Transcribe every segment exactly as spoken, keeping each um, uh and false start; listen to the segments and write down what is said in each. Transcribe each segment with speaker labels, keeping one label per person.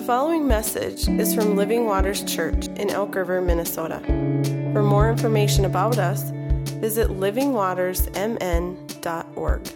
Speaker 1: following message is from Living Waters Church in Elk River, Minnesota. For more information about us, visit living waters m n dot org.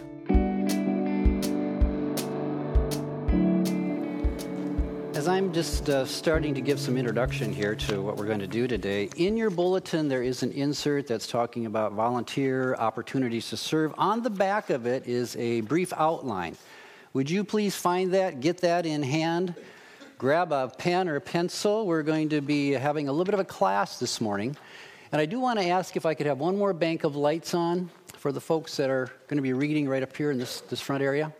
Speaker 2: As I'm just uh, starting to give some introduction here to what we're going to do today, in your bulletin there is an insert that's talking about volunteer opportunities to serve. On the back of it is a brief outline. Would you please find that, get that in hand, grab a pen or a pencil. We're going to be having a little bit of a class this morning. And I do want to ask if I could have one more bank of lights on for the folks that are going to be reading right up here in this, this front area.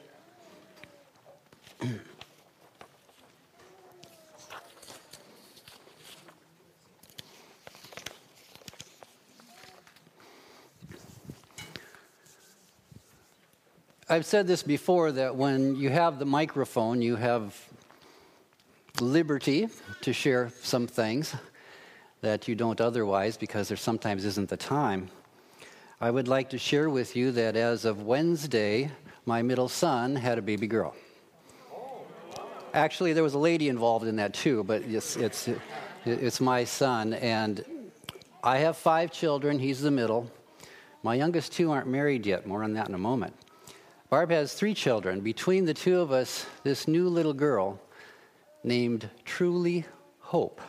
Speaker 2: I've said this before, that when you have the microphone, you have liberty to share some things that you don't otherwise, because there sometimes isn't the time. I would like to share with you that as of Wednesday, my middle son had a baby girl. Actually, there was a lady involved in that too, but it's, it's, it's my son. And I have five children. He's the middle. My youngest two aren't married yet. More on that in a moment. Barb has three children. Between the two of us, this new little girl named Truly Hope.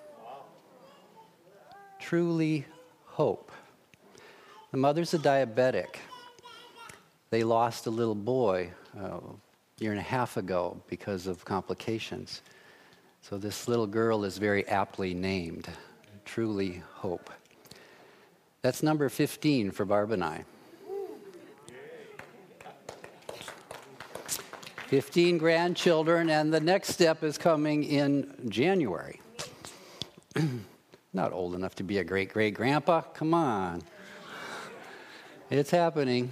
Speaker 2: Truly Hope. The mother's a diabetic. They lost a little boy uh, a year and a half ago because of complications. So this little girl is very aptly named Truly Hope. That's number fifteen for Barb and I. fifteen grandchildren, and the next step is coming in January. Not old enough to be a great-great-grandpa. Come on. It's happening.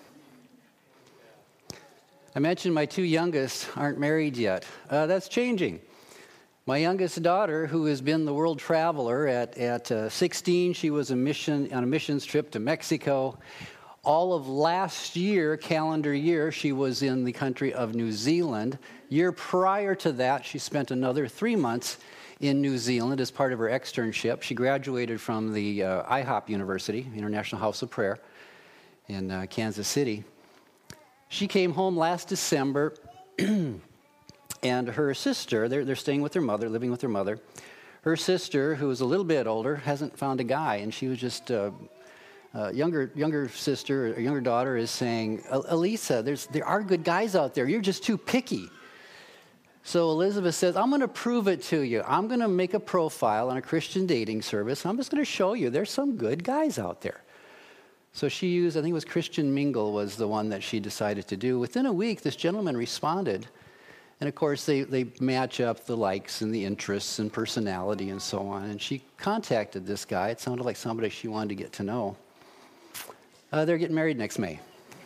Speaker 2: I mentioned my two youngest aren't married yet. Uh, that's changing. My youngest daughter, who has been the world traveler, at, at uh, sixteen, she was a mission on a missions trip to Mexico. All of last year, calendar year, she was in the country of New Zealand. Year prior to that, she spent another three months in New Zealand as part of her externship. She graduated from the uh, I HOP University, International House of Prayer, in uh, Kansas City. She came home last December, and her sister, they're, they're staying with their mother, living with their mother. Her sister, who is a little bit older, hasn't found a guy, and she was just... Uh, Uh, younger younger sister, or younger daughter is saying, Elisa, there's there are good guys out there. You're just too picky. So Elizabeth says, I'm going to prove it to you. I'm going to make a profile on a Christian dating service. I'm just going to show you there's some good guys out there. So she used, I think it was Christian Mingle was the one that she decided to do. Within a week, this gentleman responded. And of course, they, they match up the likes and the interests and personality and so on. And she contacted this guy. It sounded like somebody she wanted to get to know. Uh, they're getting married next May.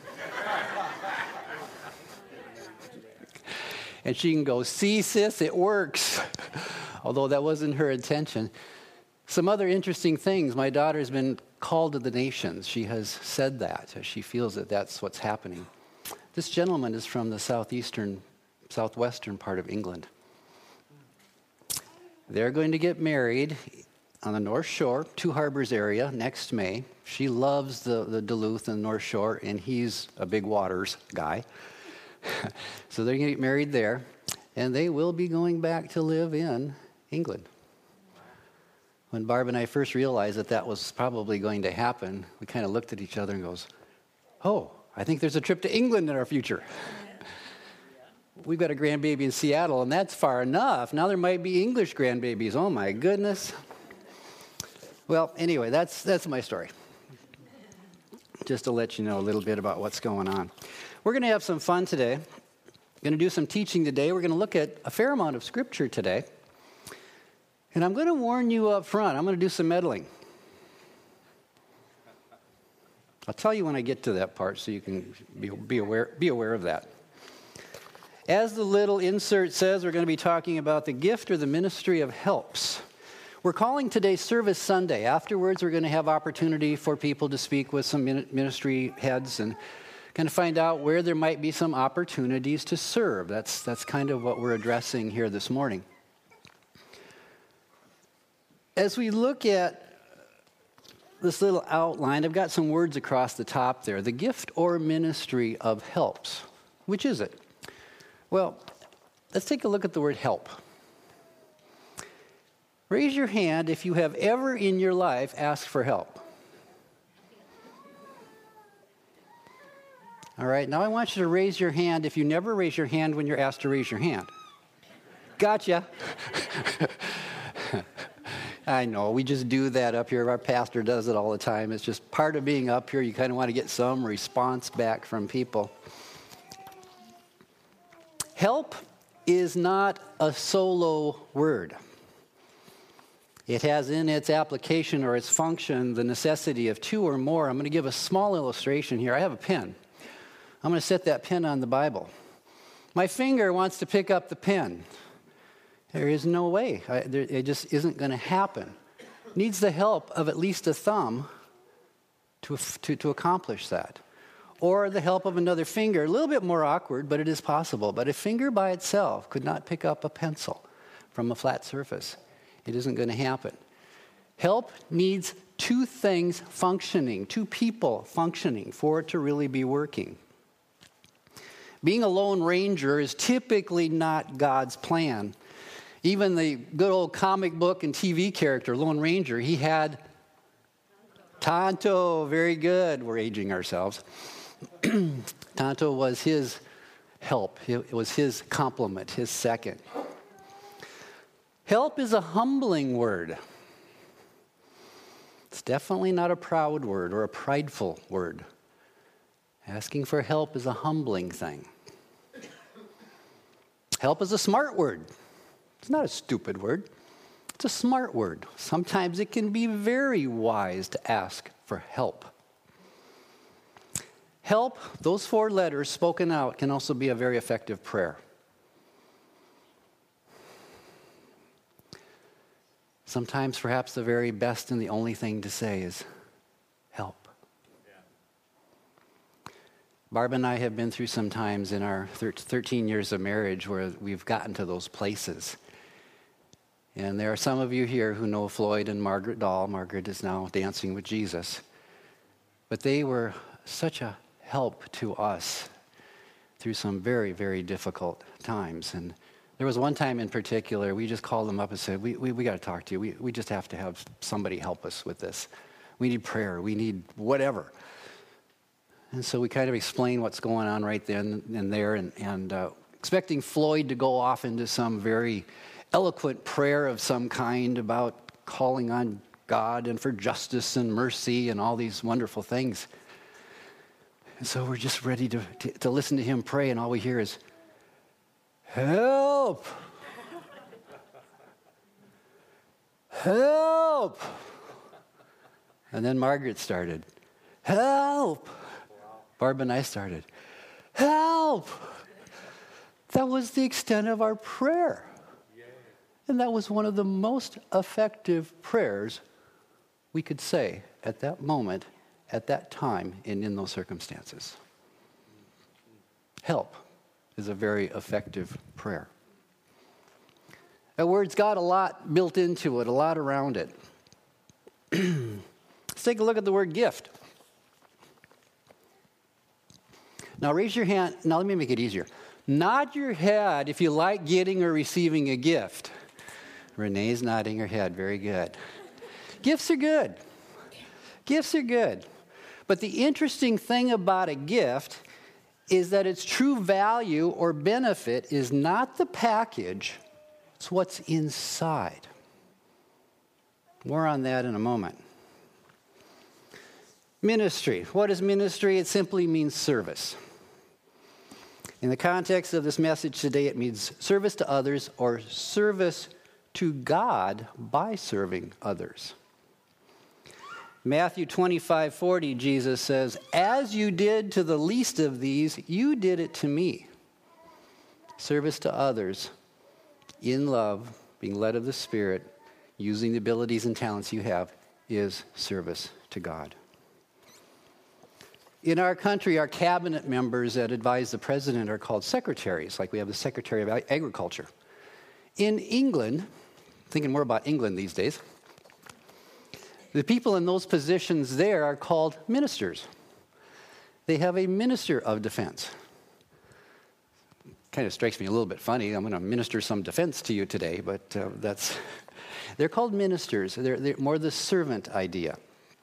Speaker 2: And she can go, see, sis, it works. Although that wasn't her intention. Some other interesting things. My daughter's been called to the nations. She has said that. She feels that that's what's happening. This gentleman is from the southeastern, southwestern part of England. They're going to get married on the North Shore, Two Harbors area, next May. She loves the, the Duluth and North Shore, and he's a big waters guy. So they're going to get married there, and they will be going back to live in England. When Barb and I first realized that that was probably going to happen, we kind of looked at each other and goes, oh, I think there's a trip to England in our future. We've got a grandbaby in Seattle, and that's far enough. Now there might be English grandbabies. Oh, my goodness. Well, anyway, that's that's my story. Just to let you know a little bit about what's going on. We're going to have some fun today. We're going to do some teaching today. We're going to look at a fair amount of scripture today. And I'm going to warn you up front, I'm going to do some meddling. I'll tell you when I get to that part so you can be, be aware be aware of that. As the little insert says, we're going to be talking about the gift or the ministry of helps. We're calling today Service Sunday. Afterwards, we're going to have opportunity for people to speak with some ministry heads and kind of find out where there might be some opportunities to serve. That's that's kind of what we're addressing here this morning. as we look at this little outline, I've got some words across the top there. The gift or ministry of helps. Which is it? Well, let's take a look at the word help. Raise your hand if you have ever in your life asked for help. All right, now I want you to raise your hand if you never raise your hand when you're asked to raise your hand. Gotcha. I know, we just do that up here. Our pastor does it all the time. It's just part of being up here. You kind of want to get some response back from people. Help is not a solo word. It has in its application or its function the necessity of two or more. I'm going to give a small illustration here. I have a pen. I'm going to set that pen on the Bible. My finger wants to pick up the pen. There is no way. I, there, it just isn't going to happen. It needs the help of at least a thumb to, to, to accomplish that. Or the help of another finger. A little bit more awkward, but it is possible. But a finger by itself could not pick up a pencil from a flat surface. It isn't going to happen. Help needs two things functioning, two people functioning for it to really be working. Being a lone ranger is typically not God's plan. Even the good old comic book and T V character, Lone Ranger, he had Tonto. Very good. We're aging ourselves. Tonto was his help. It was his complement, his second. Help is a humbling word. It's definitely not a proud word or a prideful word. Asking for help is a humbling thing. Help is a smart word. It's not a stupid word. It's a smart word. Sometimes it can be very wise to ask for help. Help, those four letters spoken out, can also be a very effective prayer. Sometimes perhaps the very best and the only thing to say is help. Yeah. Barb and I have been through some times in our thirteen years of marriage where we've gotten to those places. And there are some of you here who know Floyd and Margaret Dahl. Margaret is now dancing with Jesus. But they were such a help to us through some very, very difficult times. And there was one time in particular, we just called them up and said, we we, we got to talk to you. We, we just have to have somebody help us with this. We need prayer. We need whatever. And so we kind of explained what's going on right then and there, and, and uh, expecting Floyd to go off into some very eloquent prayer of some kind about calling on God and for justice and mercy and all these wonderful things. And so we're just ready to, to, to listen to him pray, and all we hear is, help! Help! And then Margaret started, help! Barb and I started, help! That was the extent of our prayer. And that was one of the most effective prayers we could say at that moment, at that time, and in those circumstances. Help is a very effective prayer. That word's got a lot built into it, a lot around it. Let's take a look at the word gift. Now raise your hand. Now let me make it easier. Nod your head if you like getting or receiving a gift. Renee's nodding her head. Very good. Gifts are good. Gifts are good. But the interesting thing about a gift is that its true value or benefit is not the package, it's what's inside. More on that in a moment. Ministry. What is ministry? It simply means service. In the context of this message today, it means service to others or service to God by serving others. Matthew twenty-five forty, Jesus says, as you did to the least of these, you did it to me. Service to others in love, being led of the Spirit, using the abilities and talents you have, is service to God. In our country, our cabinet members that advise the president are called secretaries, like we have the Secretary of Agriculture. In England, thinking more about England these days, The people in those positions there are called ministers. They have a minister of defense. Kind of strikes me a little bit funny. I'm going to minister some defense to you today, but uh, that's, they're called ministers. They're, they're more the servant idea.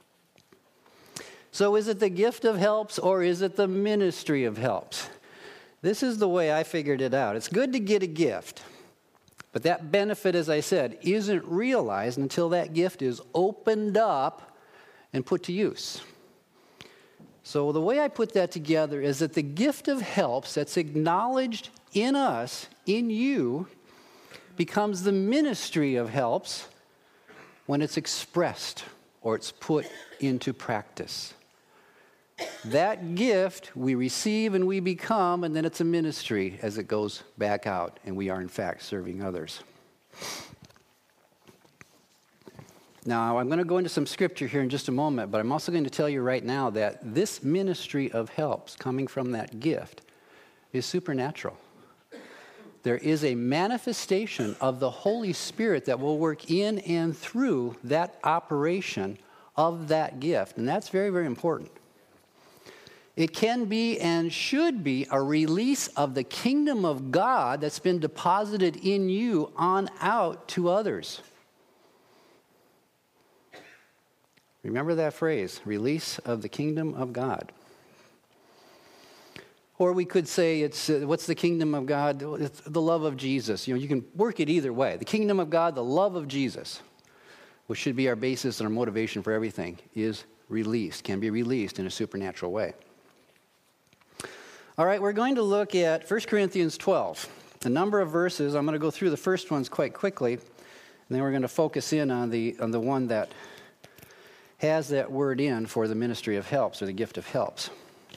Speaker 2: So is it the gift of helps or is it the ministry of helps? This is the way I figured it out. It's good to get a gift, but that benefit, as I said, isn't realized until that gift is opened up and put to use. So the way I put that together is that the gift of helps that's acknowledged in us, in you, becomes the ministry of helps when it's expressed or it's put into practice. That gift we receive and we become, and then it's a ministry as it goes back out, and we are in fact serving others. Now, I'm going to go into some scripture here in just a moment, but I'm also going to tell you right now that this ministry of helps coming from that gift is supernatural. There is a manifestation of the Holy Spirit that will work in and through that operation of that gift, and that's very, very important. It can be and should be a release of the kingdom of God that's been deposited in you on out to others. Remember that phrase, release of the kingdom of God. Or we could say it's, uh, what's the kingdom of God? It's the love of Jesus. You know, you can work it either way. The kingdom of God, the love of Jesus, which should be our basis and our motivation for everything, is released, can be released in a supernatural way. All right, we're going to look at First Corinthians twelve. A number of verses. I'm going to go through the first ones quite quickly, and then we're going to focus in on the on the one that has that word in for the ministry of helps, or the gift of helps.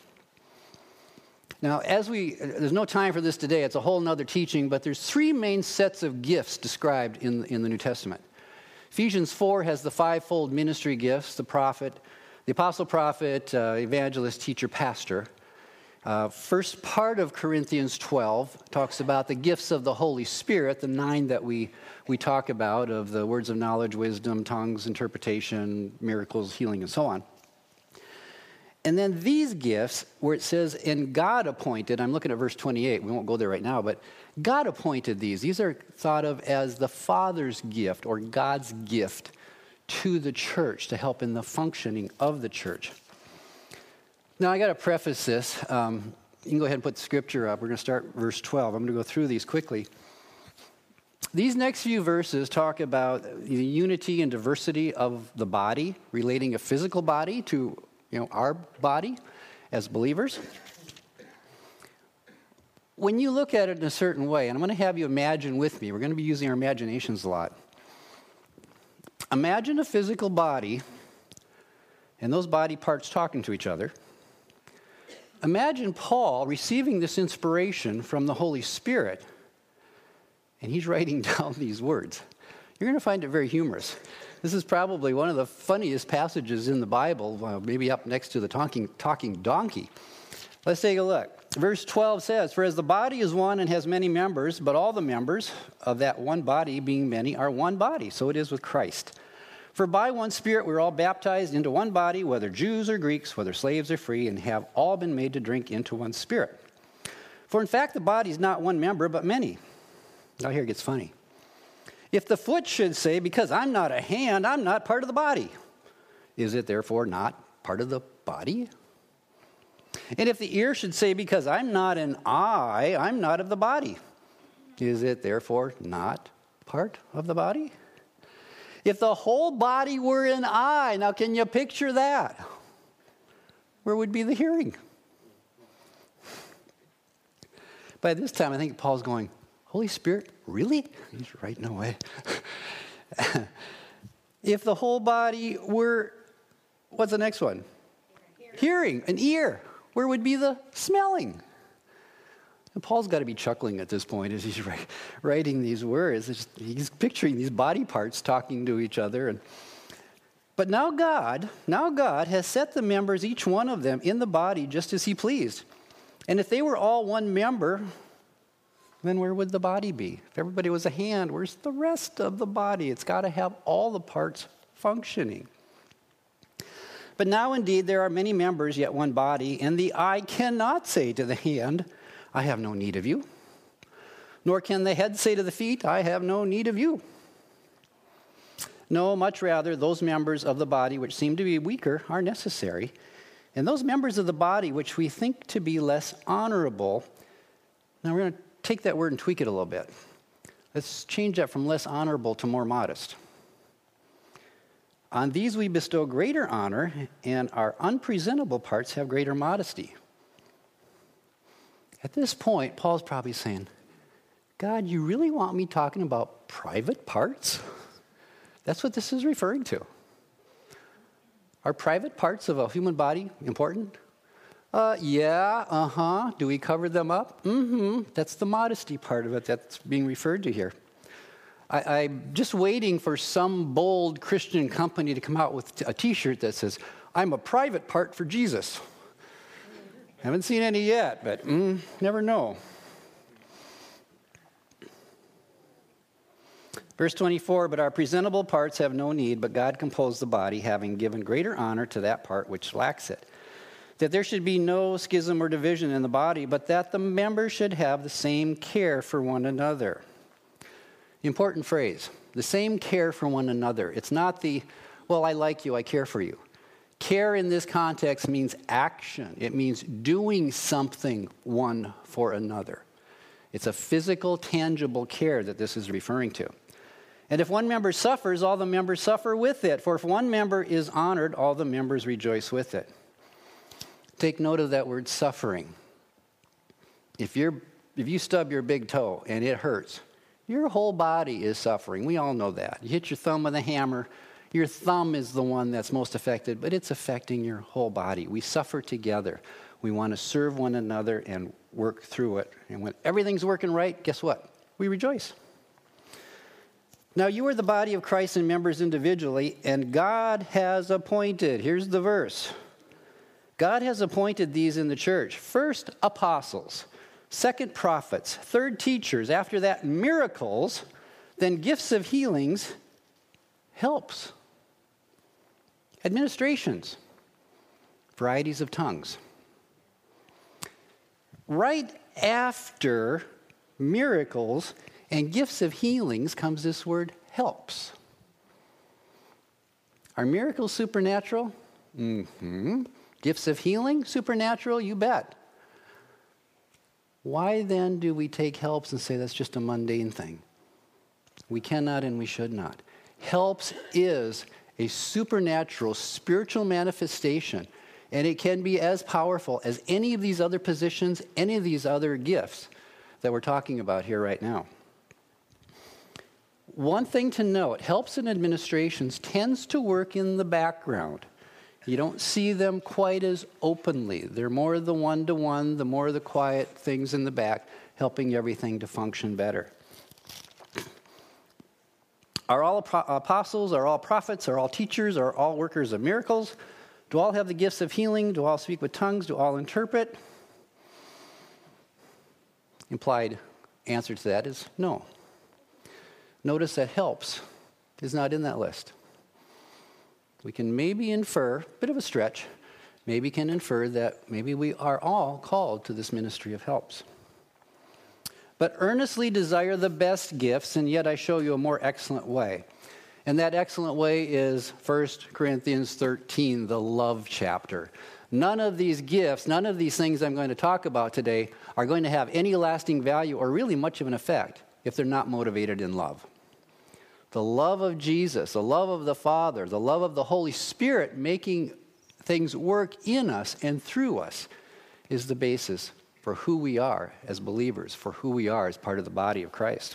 Speaker 2: Now, as we, there's no time for this today, it's a whole nother teaching, but there's three main sets of gifts described in, in the New Testament. Ephesians four has the fivefold ministry gifts, the prophet, the apostle, prophet, uh, evangelist, teacher, pastor. Uh, first part of Corinthians twelve talks about the gifts of the Holy Spirit, the nine that we, we talk about, of the words of knowledge, wisdom, tongues, interpretation, miracles, healing, and so on. And then these gifts, where it says, and God appointed, I'm looking at verse twenty-eight, we won't go there right now, but God appointed these. These are thought of as the Father's gift, or God's gift to the church, to help in the functioning of the church. Now, I got to preface this. Um, you can go ahead and put the scripture up. We're going to start verse twelve. I'm going to go through these quickly. These next few verses talk about the unity and diversity of the body, relating a physical body to, you know, our body as believers. When you look at it in a certain way, and I'm going to have you imagine with me, we're going to be using our imaginations a lot. Imagine a physical body and those body parts talking to each other. Imagine Paul receiving this inspiration from the Holy Spirit, and he's writing down these words. You're going to find it very humorous. This is probably one of the funniest passages in the Bible, uh, maybe up next to the talking, talking donkey. Let's take a look. Verse twelve says, for as the body is one and has many members, but all the members of that one body, being many, are one body. So it is with Christ. For by one Spirit we're all baptized into one body, whether Jews or Greeks, whether slaves or free, and have all been made to drink into one Spirit. For in fact the body is not one member, but many. Now here it gets funny. If the foot should say, because I'm not a hand, I'm not part of the body, is it therefore not part of the body? And if the ear should say, because I'm not an eye, I'm not of the body, is it therefore not part of the body? If the whole body were an eye, now can you picture that? Where would be the hearing? By this time, I think Paul's going, Holy Spirit, really? He's writing away. If the whole body were, what's the next one? Hearing. Hearing, an ear. Where would be the smelling? And Paul's got to be chuckling at this point as he's write, writing these words. Just, he's picturing these body parts talking to each other. And, but now God, now God has set the members, each one of them, in the body just as he pleased. And if they were all one member, then where would the body be? If everybody was a hand, where's the rest of the body? It's got to have all the parts functioning. But now indeed there are many members, yet one body, and the eye cannot say to the hand, I have no need of you. Nor can the head say to the feet, I have no need of you. No, much rather, those members of the body which seem to be weaker are necessary, and those members of the body which we think to be less honorable. Now we're going to take that word and tweak it a little bit. Let's change that from less honorable to more modest. On these we bestow greater honor, and our unpresentable parts have greater modesty. At this point, Paul's probably saying, God, you really want me talking about private parts? That's what this is referring to. Are private parts of a human body important? Uh, yeah, uh-huh. Do we cover them up? Mm-hmm. That's the modesty part of it that's being referred to here. I, I'm just waiting for some bold Christian company to come out with a t-shirt that says, I'm a private part for Jesus. Haven't seen any yet, but mm, never know. Verse twenty-four, but our presentable parts have no need, but God composed the body, having given greater honor to that part which lacks it. That there should be no schism or division in the body, but that the members should have the same care for one another. Important phrase, the same care for one another. It's not the, well, I like you, I care for you. Care in this context means action. It means doing something one for another. It's a physical, tangible care that this is referring to. And if one member suffers, all the members suffer with it. For if one member is honored, all the members rejoice with it. Take note of that word suffering. If you're, if you stub your big toe and it hurts, your whole body is suffering. We all know that. You hit your thumb with a hammer, your thumb is the one that's most affected, but it's affecting your whole body. We suffer together. We want to serve one another and work through it. And when everything's working right, guess what? We rejoice. Now, you are the body of Christ and members individually, and God has appointed, here's the verse, God has appointed these in the church. First, apostles. Second, prophets. Third, teachers. After that, miracles. Then gifts of healings, helps. Administrations. Varieties of tongues. Right after miracles and gifts of healings comes this word, helps. Are miracles supernatural? Mm-hmm. Gifts of healing, supernatural? You bet. Why then do we take helps and say that's just a mundane thing? We cannot and we should not. Helps is a supernatural, spiritual manifestation, and it can be as powerful as any of these other positions, any of these other gifts that we're talking about here right now. One thing to note, helps and administrations tends to work in the background. You don't see them quite as openly. They're more the one-to-one, the more the quiet things in the back, helping everything to function better. Are all apostles, are all prophets, are all teachers, are all workers of miracles? Do all have the gifts of healing? Do all speak with tongues? Do all interpret? Implied answer to that is no. Notice that helps is not in that list. We can maybe infer, a bit of a stretch, maybe can infer that maybe we are all called to this ministry of helps. But earnestly desire the best gifts, and yet I show you a more excellent way. And that excellent way is First Corinthians thirteen, the love chapter. None of these gifts, none of these things I'm going to talk about today are going to have any lasting value or really much of an effect if they're not motivated in love. The love of Jesus, the love of the Father, the love of the Holy Spirit making things work in us and through us is the basis for who we are as believers, for who we are as part of the body of Christ.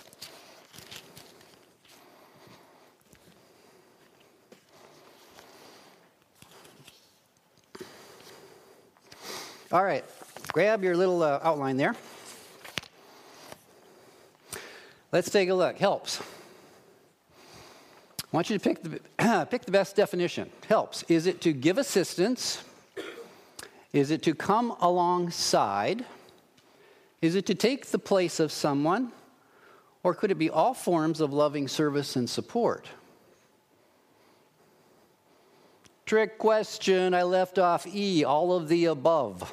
Speaker 2: All right, grab your little uh, outline there. Let's take a look. Helps. I want you to pick the, pick the best definition. Helps. Is it to give assistance? Is it to come alongside? Is it to take the place of someone? Or could it be all forms of loving service and support? Trick question, I left off E, all of the above.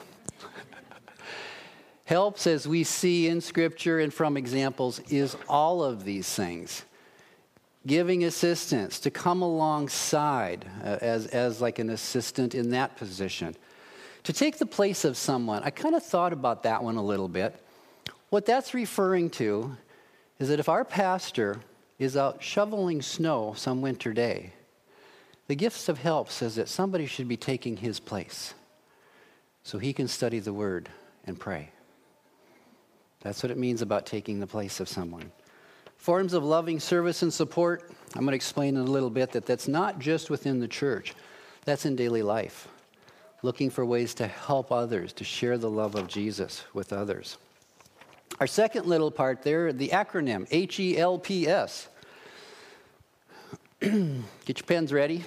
Speaker 2: Helps, as we see in Scripture and from examples, is all of these things. Giving assistance, to come alongside uh, as, as like an assistant in that position. To take the place of someone. I kind of thought about that one a little bit. What that's referring to is that if our pastor is out shoveling snow some winter day, the gifts of help says that somebody should be taking his place so he can study the Word and pray. That's what it means about taking the place of someone. Forms of loving service and support, I'm going to explain in a little bit that that's not just within the church. That's in daily life. Looking for ways to help others, to share the love of Jesus with others. Our second little part there, the acronym, H E L P S. Get your pens ready.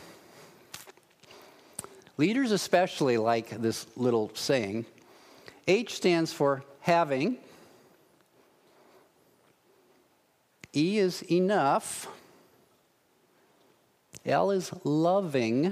Speaker 2: Leaders especially like this little saying. H stands for having. E is enough. L is loving.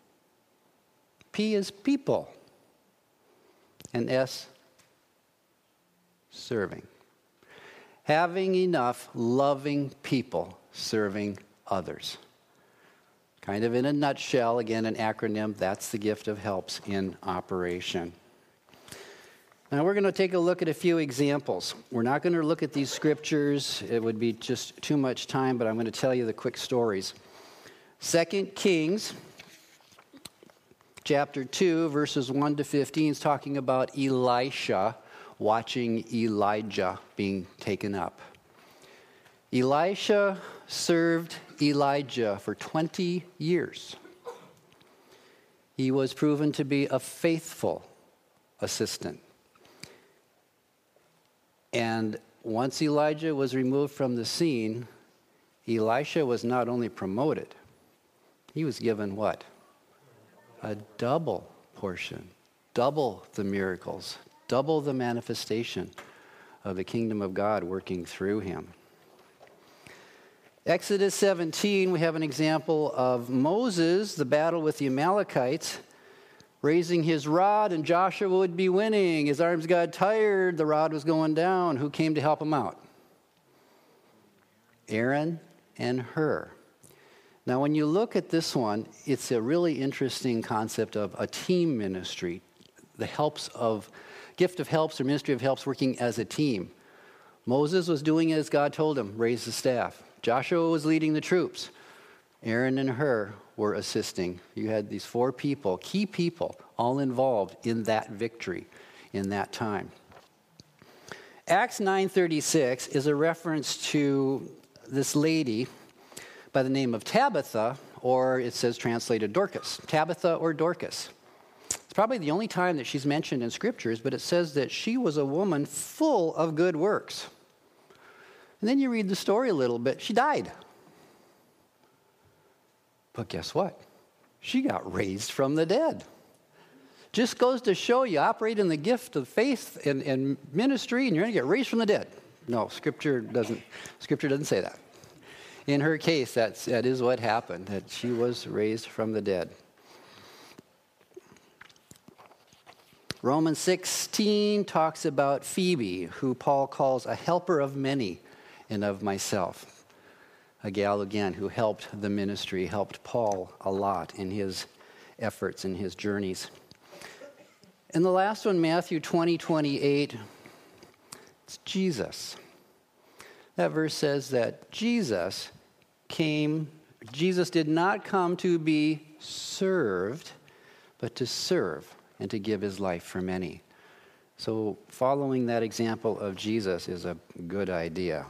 Speaker 2: P is people. And S, serving. Having enough, loving people, serving others. Kind of in a nutshell, again, an acronym, that's the gift of helps in operation. Now we're going to take a look at a few examples. We're not going to look at these scriptures. It would be just too much time, but I'm going to tell you the quick stories. Second Kings, chapter two, verses one to fifteen is talking about Elisha watching Elijah being taken up. Elisha served Elijah for twenty years. He was proven to be a faithful assistant. And once Elijah was removed from the scene, Elisha was not only promoted, he was given what? A double portion, double the miracles, double the manifestation of the kingdom of God working through him. Exodus seventeen, we have an example of Moses, the battle with the Amalekites, raising his rod, and Joshua would be winning. His arms got tired, the rod was going down. Who came to help him out? Aaron and Hur. Now, when you look at this one, it's a really interesting concept of a team ministry. The helps of, gift of helps or ministry of helps working as a team. Moses was doing as God told him, raise the staff. Joshua was leading the troops. Aaron and Hur were assisting. You had these four people, key people, all involved in that victory in that time. Acts nine thirty-six is a reference to this lady by the name of Tabitha, or it says translated Dorcas. Tabitha or Dorcas. It's probably the only time that she's mentioned in scriptures, but it says that she was a woman full of good works. And then you read the story a little bit. She died. But guess what? She got raised from the dead. Just goes to show you, operate in the gift of faith and, and ministry, and you're going to get raised from the dead. No, Scripture doesn't. Scripture doesn't say that. In her case, that's, that is what happened, that she was raised from the dead. Romans sixteen talks about Phoebe, who Paul calls a helper of many and of myself. A gal, again, who helped the ministry, helped Paul a lot in his efforts and his journeys. And the last one, Matthew twenty, twenty-eight, it's Jesus. That verse says that Jesus came, Jesus did not come to be served, but to serve and to give his life for many. So following that example of Jesus is a good idea.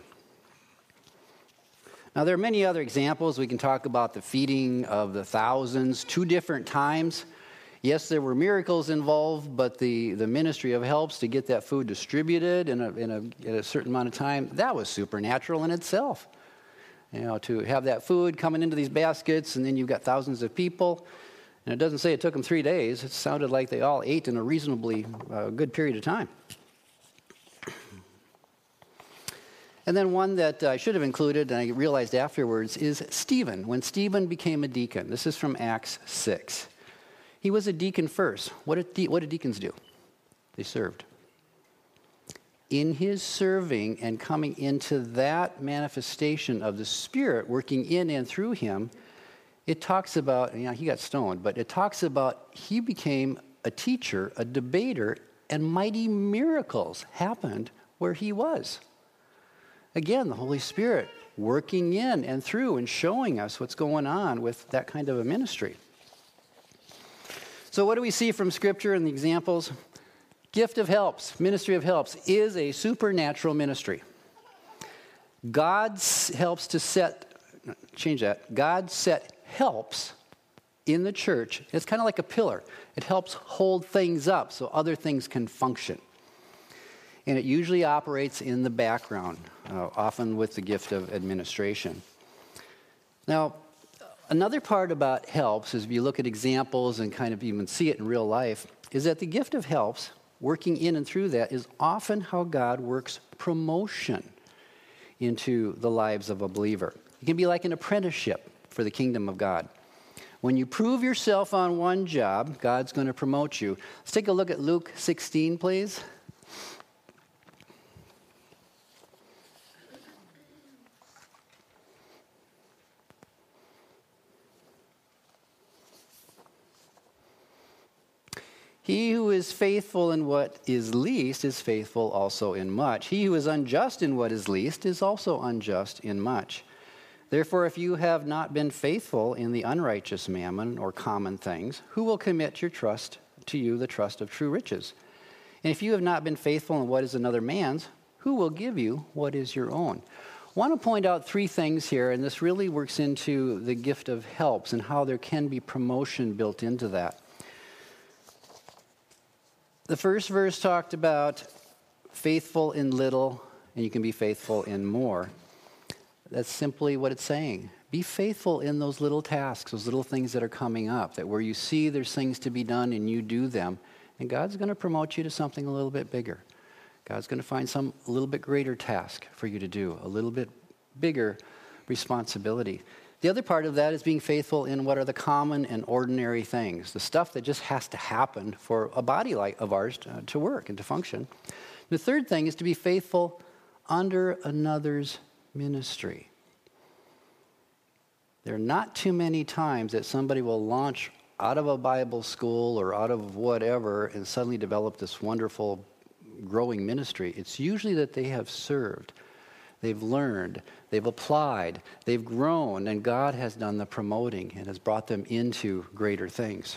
Speaker 2: Now, there are many other examples. We can talk about the feeding of the thousands two different times. Yes, there were miracles involved, but the, the ministry of helps to get that food distributed in a, in, a, in a certain amount of time, that was supernatural in itself. You know, to have that food coming into these baskets, and then you've got thousands of people. And it doesn't say it took them three days. It sounded like they all ate in a reasonably uh, good period of time. And then one that I should have included, and I realized afterwards, is Stephen. When Stephen became a deacon, this is from Acts six. He was a deacon first. What did, de- what did deacons do? They served. In his serving and coming into that manifestation of the Spirit working in and through him, it talks about, you know, he got stoned, but it talks about he became a teacher, a debater, and mighty miracles happened where he was. Again, the Holy Spirit working in and through and showing us what's going on with that kind of a ministry. So what do we see from Scripture and the examples? Gift of helps, ministry of helps, is a supernatural ministry. God helps to set, change that, God set helps in the church. It's kind of like a pillar. It helps hold things up so other things can function. And it usually operates in the background, uh, often with the gift of administration. Now, another part about helps, is if you look at examples and kind of even see it in real life, is that the gift of helps, working in and through that, is often how God works promotion into the lives of a believer. It can be like an apprenticeship for the kingdom of God. When you prove yourself on one job, God's going to promote you. Let's take a look at Luke sixteen, please. He who is faithful in what is least is faithful also in much. He who is unjust in what is least is also unjust in much. Therefore, if you have not been faithful in the unrighteous mammon or common things, who will commit your trust to you the trust of true riches? And if you have not been faithful in what is another man's, who will give you what is your own? I want to point out three things here, and this really works into the gift of helps and how there can be promotion built into that. The first verse talked about faithful in little, and you can be faithful in more. That's simply what it's saying. Be faithful in those little tasks, those little things that are coming up, that where you see there's things to be done and you do them, and God's going to promote you to something a little bit bigger. God's going to find some a little bit greater task for you to do, a little bit bigger responsibility. The other part of that is being faithful in what are the common and ordinary things, the stuff that just has to happen for a body like of ours to, to work and to function. The third thing is to be faithful under another's ministry. There are not too many times that somebody will launch out of a Bible school or out of whatever and suddenly develop this wonderful growing ministry. It's usually that they have served. They've learned, they've applied, they've grown, and God has done the promoting and has brought them into greater things.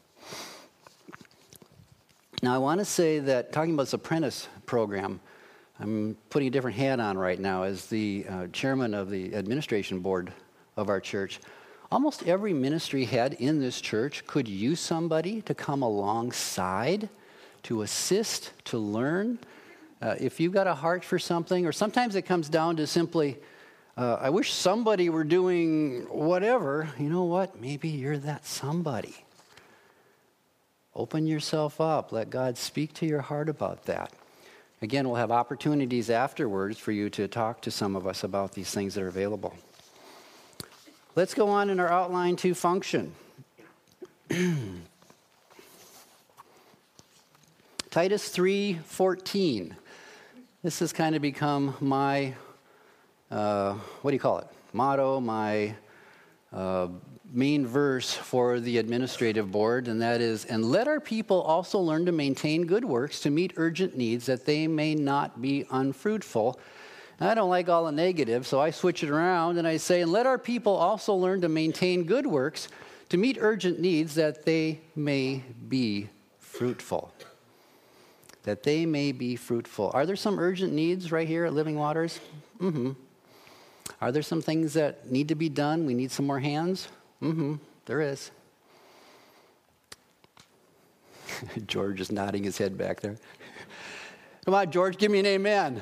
Speaker 2: Now, I want to say that, talking about this apprentice program, I'm putting a different hat on right now as the uh, chairman of the administration board of our church. Almost every ministry head in this church could use somebody to come alongside, to assist, to learn. Uh, if you've got a heart for something, or sometimes it comes down to simply, uh, I wish somebody were doing whatever, you know what? Maybe you're that somebody. Open yourself up. Let God speak to your heart about that. Again, we'll have opportunities afterwards for you to talk to some of us about these things that are available. Let's go on in our outline to function. Titus three fourteen. This has kind of become my, uh, what do you call it? Motto, my uh, main verse for the administrative board, and that is, and let our people also learn to maintain good works to meet urgent needs that they may not be unfruitful. And I don't like all the negative, so I switch it around and I say, and let our people also learn to maintain good works to meet urgent needs that they may be fruitful. That they may be fruitful. Are there some urgent needs right here at Living Waters? Mm-hmm. Are there some things that need to be done? We need some more hands? Mm-hmm. There is. George is nodding his head back there. Come on, George, give me an amen.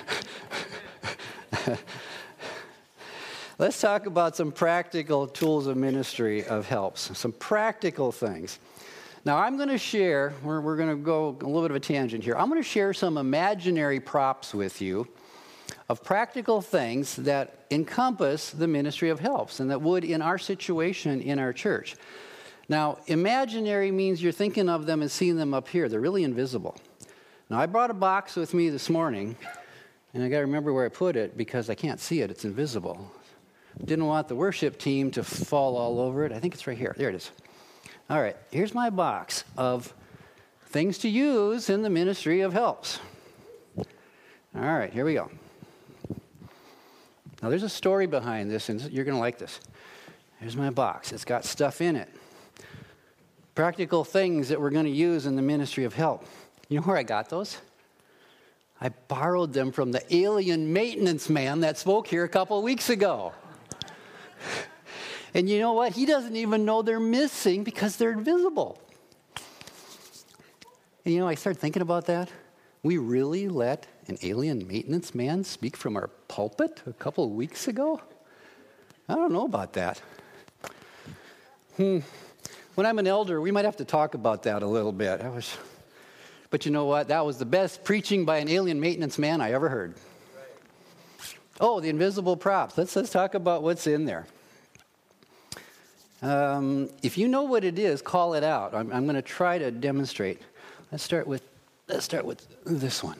Speaker 2: Let's talk about some practical tools of ministry of helps, some practical things. Now, I'm going to share, we're, we're going to go a little bit of a tangent here. I'm going to share some imaginary props with you of practical things that encompass the ministry of helps and that would in our situation in our church. Now, imaginary means you're thinking of them and seeing them up here. They're really invisible. Now, I brought a box with me this morning, and I got to remember where I put it because I can't see it. It's invisible. Didn't want the worship team to fall all over it. I think it's right here. There it is. All right, here's my box of things to use in the ministry of helps. All right, here we go. Now, there's a story behind this, and you're going to like this. Here's my box. It's got stuff in it. Practical things that we're going to use in the ministry of help. You know where I got those? I borrowed them from the alien maintenance man that spoke here a couple of weeks ago. And you know what? He doesn't even know they're missing because they're invisible. And you know, I started thinking about that. We really let an alien maintenance man speak from our pulpit a couple of weeks ago? I don't know about that. Hmm. When I'm an elder, we might have to talk about that a little bit. I was, but you know what? That was the best preaching by an alien maintenance man I ever heard. Oh, the invisible props. Let's let's talk about what's in there. Um, if you know what it is, call it out. I'm, I'm going to try to demonstrate. Let's start with let's start with this one.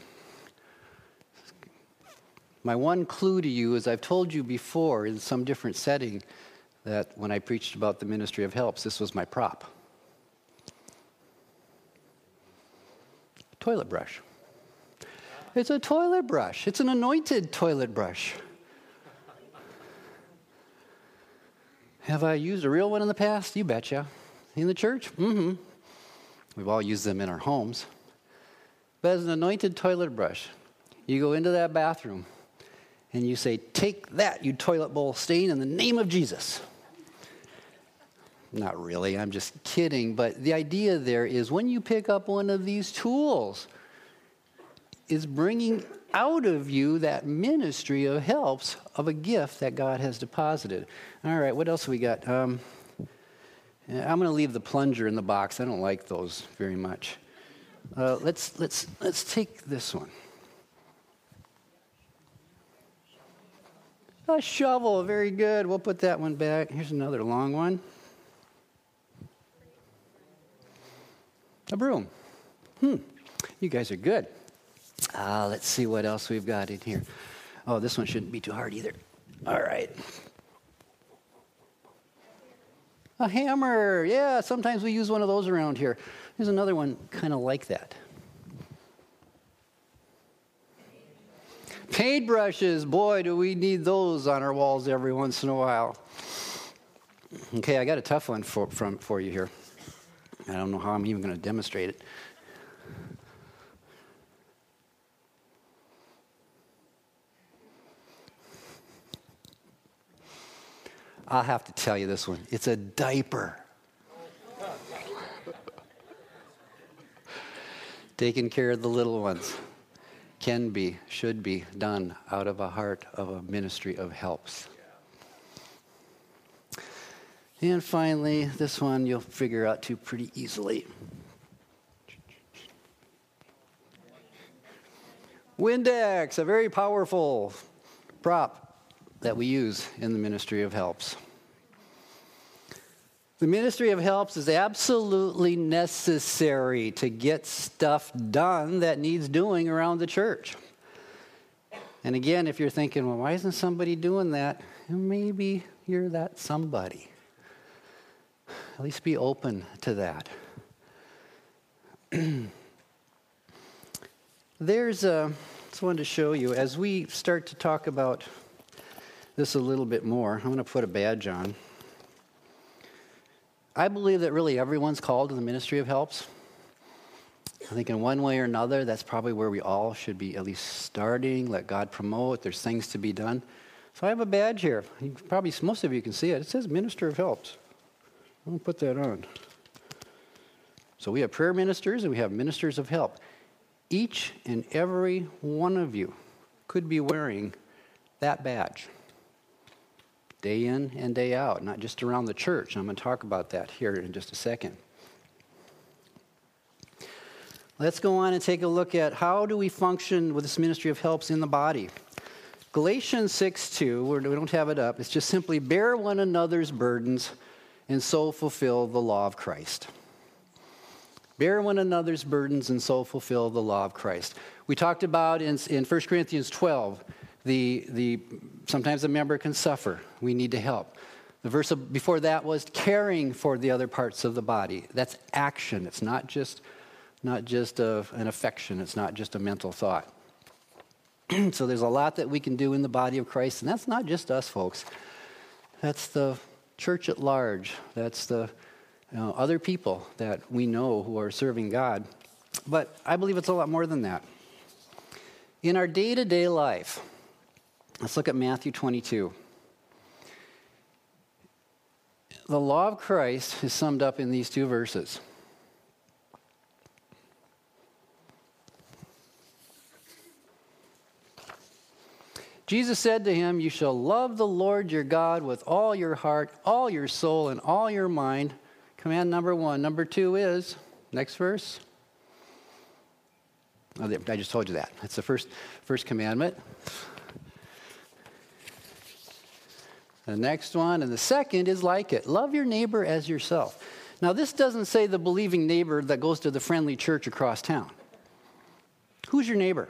Speaker 2: My one clue to you is I've told you before in some different setting that when I preached about the ministry of helps, this was my prop. Toilet brush. It's a toilet brush. It's an anointed toilet brush. Have I used a real one in the past? You betcha. In the church? Mm-hmm. We've all used them in our homes. But as an anointed toilet brush, you go into that bathroom and you say, "Take that, you toilet bowl stain, in the name of Jesus." Not really, I'm just kidding. But the idea there is when you pick up one of these tools, is bringing out of you that ministry of helps of a gift that God has deposited. All right, what else we got? Um, I'm going to leave the plunger in the box. I don't like those very much. Uh, let's let's let's take this one. A shovel, very good. We'll put that one back. Here's another long one. A broom. Hmm, you guys are good. Uh, let's see what else we've got in here. Oh, this one shouldn't be too hard either. All right. A hammer. Yeah, sometimes we use one of those around here. There's another one kind of like that. Paintbrushes. Boy, do we need those on our walls every once in a while. Okay, I got a tough one for, from, for you here. I don't know how I'm even going to demonstrate it. I'll have to tell you this one. It's a diaper. Taking care of the little ones can be, should be done out of a heart of a ministry of helps. And finally, this one you'll figure out too pretty easily. Windex, a very powerful prop that we use in the ministry of helps. The ministry of helps is absolutely necessary to get stuff done that needs doing around the church. And again, if you're thinking, well, why isn't somebody doing that? Maybe you're that somebody. At least be open to that. There's a, just wanted to show you, as we start to talk about this a little bit more, I'm going to put a badge on. I believe that really everyone's called to the ministry of helps. I think in one way or another, that's probably where we all should be at least starting, let God promote, there's things to be done. So I have a badge here. You probably, most of you can see it. It says Minister of Helps. I'm going to put that on. So we have prayer ministers and we have ministers of help. Each and every one of you could be wearing that badge day in and day out, not just around the church. I'm going to talk about that here in just a second. Let's go on and take a look at how do we function with this ministry of helps in the body. Galatians six two, we don't have it up, it's just simply bear one another's burdens and so fulfill the law of Christ. Bear one another's burdens and so fulfill the law of Christ. We talked about in, in First Corinthians twelve, the, the, sometimes a member can suffer. We need to help. The verse before that was caring for the other parts of the body. That's action. It's not just, not just a, an affection. It's not just a mental thought. So there's a lot that we can do in the body of Christ, and that's not just us, folks. That's the church at large. That's the you know, other people that we know who are serving God. But I believe it's a lot more than that. In our day-to-day life, let's look at Matthew twenty-two. The law of Christ is summed up in these two verses. Jesus said to him, you shall love the Lord your God with all your heart, all your soul, and all your mind. Command number one. Number two is, next verse. Oh, I just told you that. That's the first, first commandment. The next one, and the second is like it. Love your neighbor as yourself. Now, this doesn't say the believing neighbor that goes to the friendly church across town. Who's your neighbor?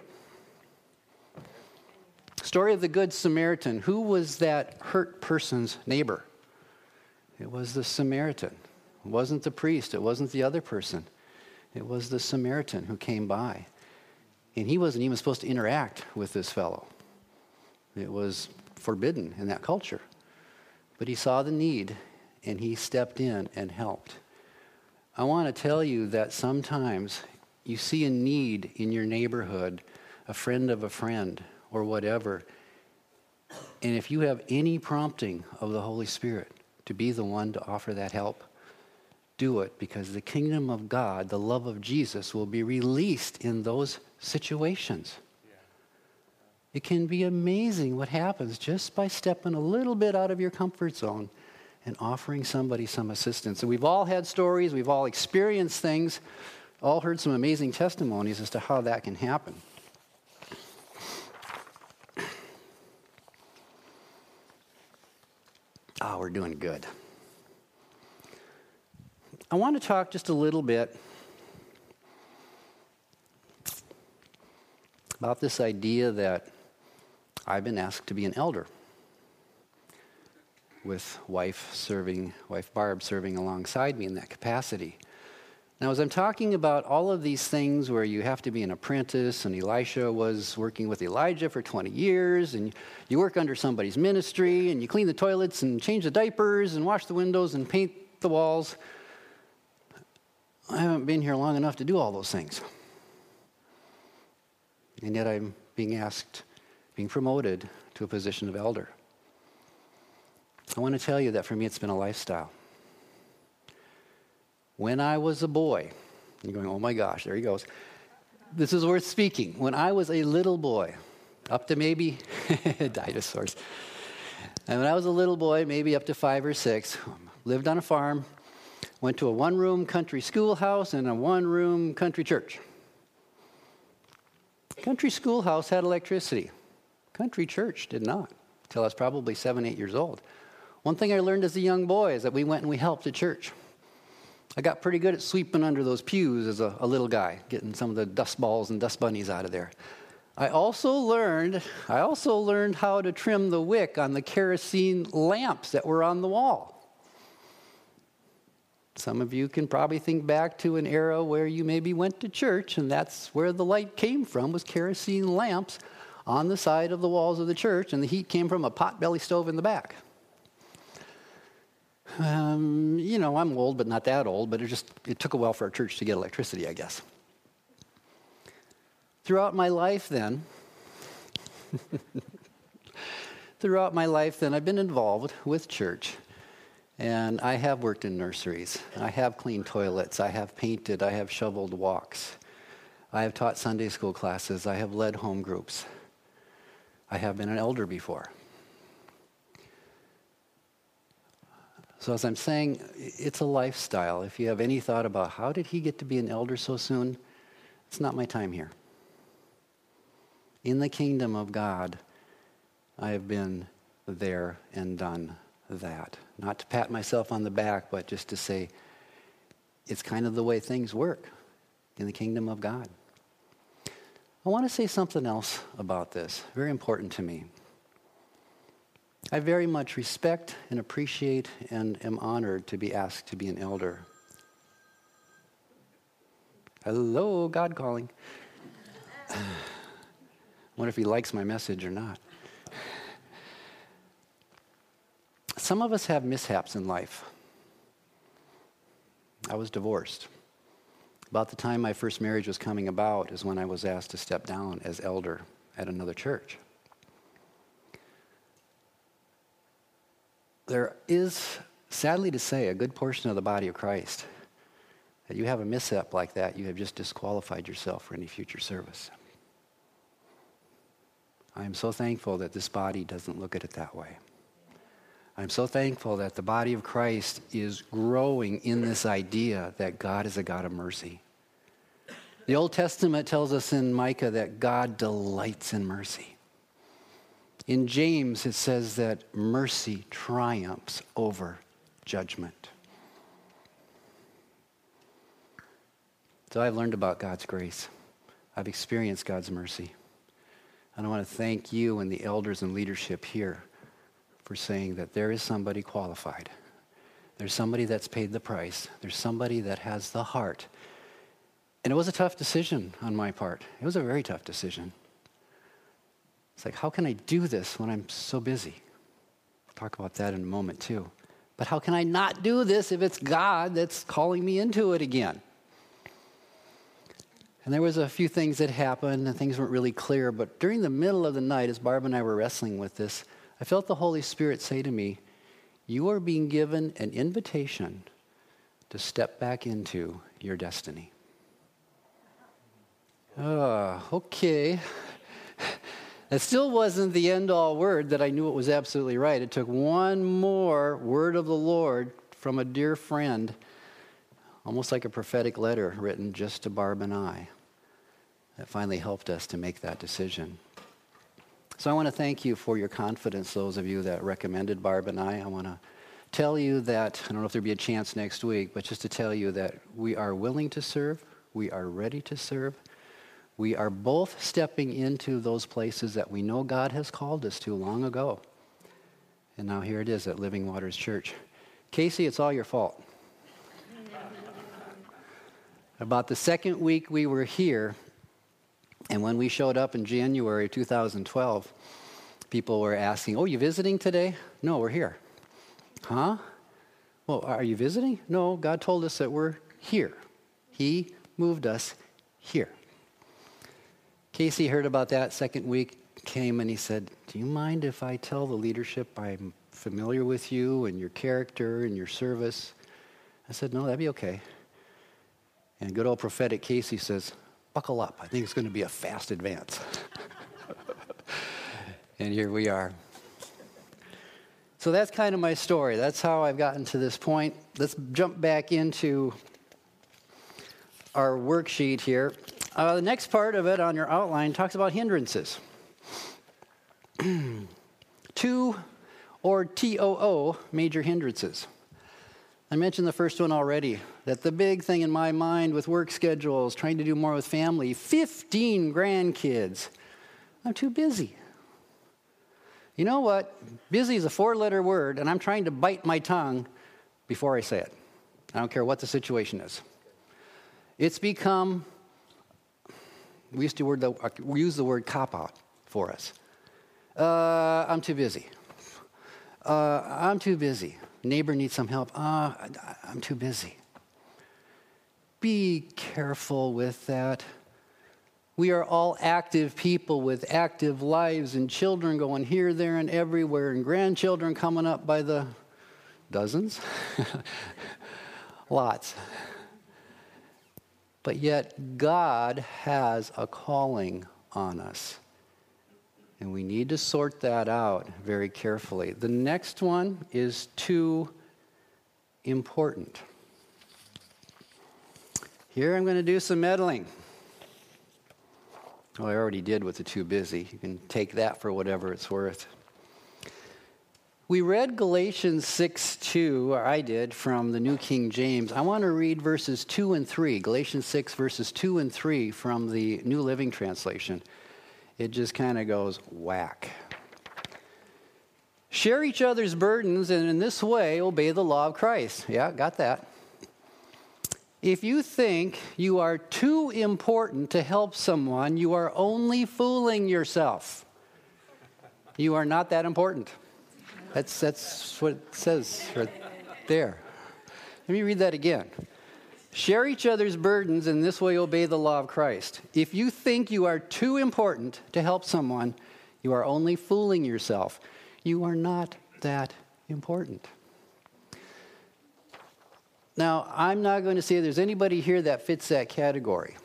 Speaker 2: Story of the Good Samaritan. Who was that hurt person's neighbor? It was the Samaritan. It wasn't the priest. It wasn't the other person. It was the Samaritan who came by. And he wasn't even supposed to interact with this fellow. It was forbidden in that culture. But he saw the need, and he stepped in and helped. I want to tell you that sometimes you see a need in your neighborhood, a friend of a friend, or whatever. And if you have any prompting of the Holy Spirit to be the one to offer that help, do it, because the kingdom of God, the love of Jesus, will be released in those situations. Yeah. It can be amazing what happens just by stepping a little bit out of your comfort zone and offering somebody some assistance. And we've all had stories, we've all experienced things, all heard some amazing testimonies as to how that can happen. Oh, we're doing good. I want to talk just a little bit about this idea that I've been asked to be an elder, with wife serving, wife Barb serving alongside me in that capacity. Now, as I'm talking about all of these things where you have to be an apprentice, and Elisha was working with Elijah for twenty years, and you work under somebody's ministry, and you clean the toilets, and change the diapers, and wash the windows, and paint the walls, I haven't been here long enough to do all those things. And yet I'm being asked, being promoted to a position of elder. I want to tell you that for me it's been a lifestyle. When I was a boy, you're going, oh my gosh, there he goes. This is worth speaking. When I was a little boy, up to maybe dinosaurs. And when I was a little boy, maybe up to five or six, lived on a farm, went to a one-room country schoolhouse and a one-room country church. Country schoolhouse had electricity. Country church did not, until I was probably seven, eight years old. One thing I learned as a young boy is that we went and we helped at church. I got pretty good at sweeping under those pews as a, a little guy, getting some of the dust balls and dust bunnies out of there. I also learned, I also learned how to trim the wick on the kerosene lamps that were on the wall. Some of you can probably think back to an era where you maybe went to church, and that's where the light came from, was kerosene lamps on the side of the walls of the church, and the heat came from a potbelly stove in the back. Um, you know, I'm old, but not that old, but it just, it took a while for our church to get electricity, I guess. Throughout my life then, throughout my life then, I've been involved with church, and I have worked in nurseries. I have cleaned toilets. I have painted. I have shoveled walks. I have taught Sunday school classes. I have led home groups. I have been an elder before. So as I'm saying, it's a lifestyle. If you have any thought about how did he get to be an elder so soon, it's not my time here. In the kingdom of God, I have been there and done that. Not to pat myself on the back, but just to say it's kind of the way things work in the kingdom of God. I want to say something else about this, very important to me. I very much respect and appreciate and am honored to be asked to be an elder. Hello, God calling. I wonder if he likes my message or not. Some of us have mishaps in life. I was divorced. About the time my first marriage was coming about is when I was asked to step down as elder at another church. There is, sadly to say, a good portion of the body of Christ that you have a mishap like that, you have just disqualified yourself for any future service. I am so thankful that this body doesn't look at it that way. I'm so thankful that the body of Christ is growing in this idea that God is a God of mercy. The Old Testament tells us in Micah that God delights in mercy. In James, it says that mercy triumphs over judgment. So I've learned about God's grace. I've experienced God's mercy. And I want to thank you and the elders and leadership here for saying that there is somebody qualified. There's somebody that's paid the price. There's somebody that has the heart. And it was a tough decision on my part. It was a very tough decision. It's like, how can I do this when I'm so busy? We'll talk about that in a moment too. But how can I not do this if it's God that's calling me into it again? And there was a few things that happened and things weren't really clear. But during the middle of the night, as Barb and I were wrestling with this, I felt the Holy Spirit say to me, you are being given an invitation to step back into your destiny. Oh, okay. That still wasn't the end-all word that I knew it was absolutely right. It took one more word of the Lord from a dear friend, almost like a prophetic letter written just to Barb and I, that finally helped us to make that decision. So I want to thank you for your confidence, those of you that recommended Barb and I. I want to tell you that, I don't know if there'll be a chance next week, but just to tell you that we are willing to serve, we are ready to serve. We are both stepping into those places that we know God has called us to long ago. And now here it is at Living Waters Church. Casey, it's all your fault. About the second week we were here, and when we showed up in January two thousand twelve, people were asking, oh, you visiting today? No, we're here. Huh? Well, are you visiting? No, God told us that we're here. He moved us here. Casey heard about that second week, came and he said, do you mind if I tell the leadership I'm familiar with you and your character and your service? I said, no, that'd be okay. And good old prophetic Casey says, buckle up. I think it's going to be a fast advance. And here we are. So that's kind of my story. That's how I've gotten to this point. Let's jump back into our worksheet here. Uh, the next part of it on your outline talks about hindrances. Two, or T O O, major hindrances. I mentioned the first one already, that the big thing in my mind with work schedules, trying to do more with family, fifteen grandkids. I'm too busy. You know what? Busy is a four-letter word, and I'm trying to bite my tongue before I say it. I don't care what the situation is. It's become... We used to word the, we use the word cop-out for us. Uh, I'm too busy. Uh, I'm too busy. Neighbor needs some help. Uh, I'm too busy. Be careful with that. We are all active people with active lives and children going here, there, and everywhere, and grandchildren coming up by the dozens. Lots. But yet, God has a calling on us. And we need to sort that out very carefully. The next one is too important. Here I'm going to do some meddling. Well, I already did with the too busy. You can take that for whatever it's worth. We read Galatians six two, or I did, from the New King James. I want to read verses two and three, Galatians six, verses two and three from the New Living Translation. It just kind of goes whack. Share each other's burdens, and in this way obey the law of Christ. Yeah, got that. If you think you are too important to help someone, you are only fooling yourself. You are not that important. That's that's what it says right there. Let me read that again. Share each other's burdens, and this way obey the law of Christ. If you think you are too important to help someone, you are only fooling yourself. You are not that important. Now, I'm not going to say there's anybody here that fits that category.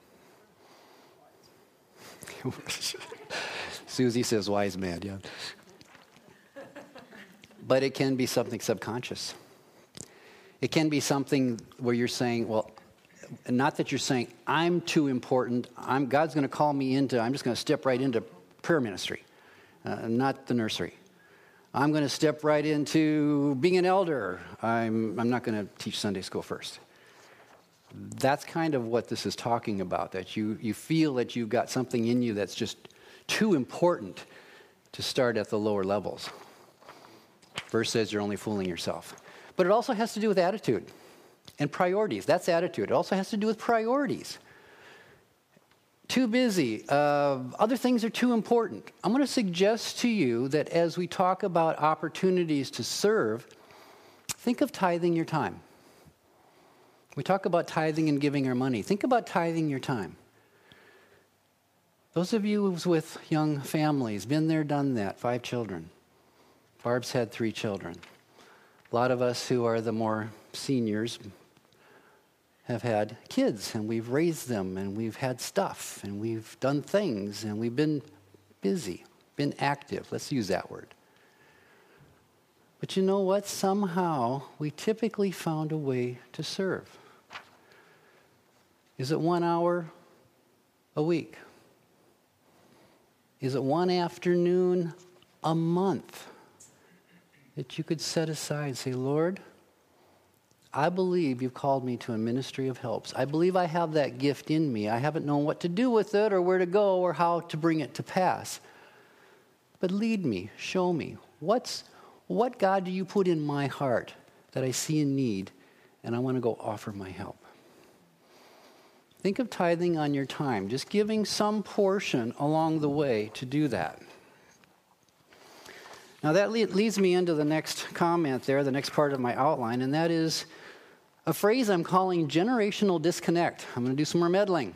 Speaker 2: Susie says wise man, yeah. But it can be something subconscious. It can be something where you're saying, well, not that you're saying, I'm too important, I'm, God's going to call me into, I'm just going to step right into prayer ministry, uh, not the nursery. I'm going to step right into being an elder. I'm, I'm not going to teach Sunday school first. That's kind of what this is talking about, that you, you feel that you've got something in you that's just too important to start at the lower levels. Verse says you're only fooling yourself. But it also has to do with attitude and priorities. That's attitude. It also has to do with priorities. Too busy. Uh, other things are too important. I'm going to suggest to you that as we talk about opportunities to serve, think of tithing your time. We talk about tithing and giving our money. Think about tithing your time. Those of you with young families, been there, done that, five children. Barb's had three children. A lot of us who are the more seniors have had kids, and we've raised them, and we've had stuff, and we've done things, and we've been busy, been active. Let's use that word. But you know what? Somehow, we typically found a way to serve. Is it one hour a week? Is it one afternoon a month that you could set aside and say, Lord, I believe you've called me to a ministry of helps. I believe I have that gift in me. I haven't known what to do with it or where to go or how to bring it to pass. But lead me, show me. What's, what, God, do you put in my heart that I see in need, and I want to go offer my help? Think of tithing on your time, just giving some portion along the way to do that. Now that leads me into the next comment there, the next part of my outline, and that is a phrase I'm calling generational disconnect. I'm going to do some more meddling.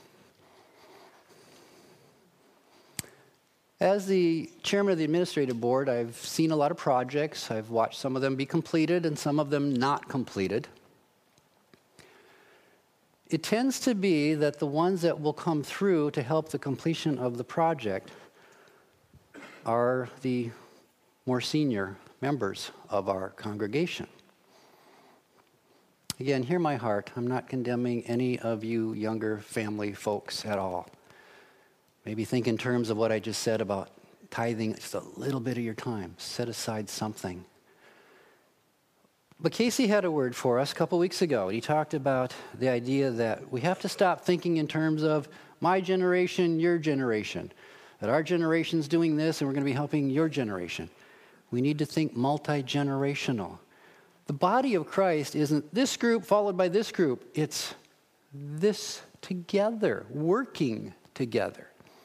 Speaker 2: As the chairman of the administrative board, I've seen a lot of projects. I've watched some of them be completed and some of them not completed. It tends to be that the ones that will come through to help the completion of the project are the more senior members of our congregation. Again, hear my heart. I'm not condemning any of you younger family folks at all. Maybe think in terms of what I just said about tithing just a little bit of your time. Set aside something. But Casey had a word for us a couple weeks ago. He talked about the idea that we have to stop thinking in terms of my generation, your generation. That our generation's doing this and we're going to be helping your generation. We need to think multi-generational. The body of Christ isn't this group followed by this group. It's this together, working together.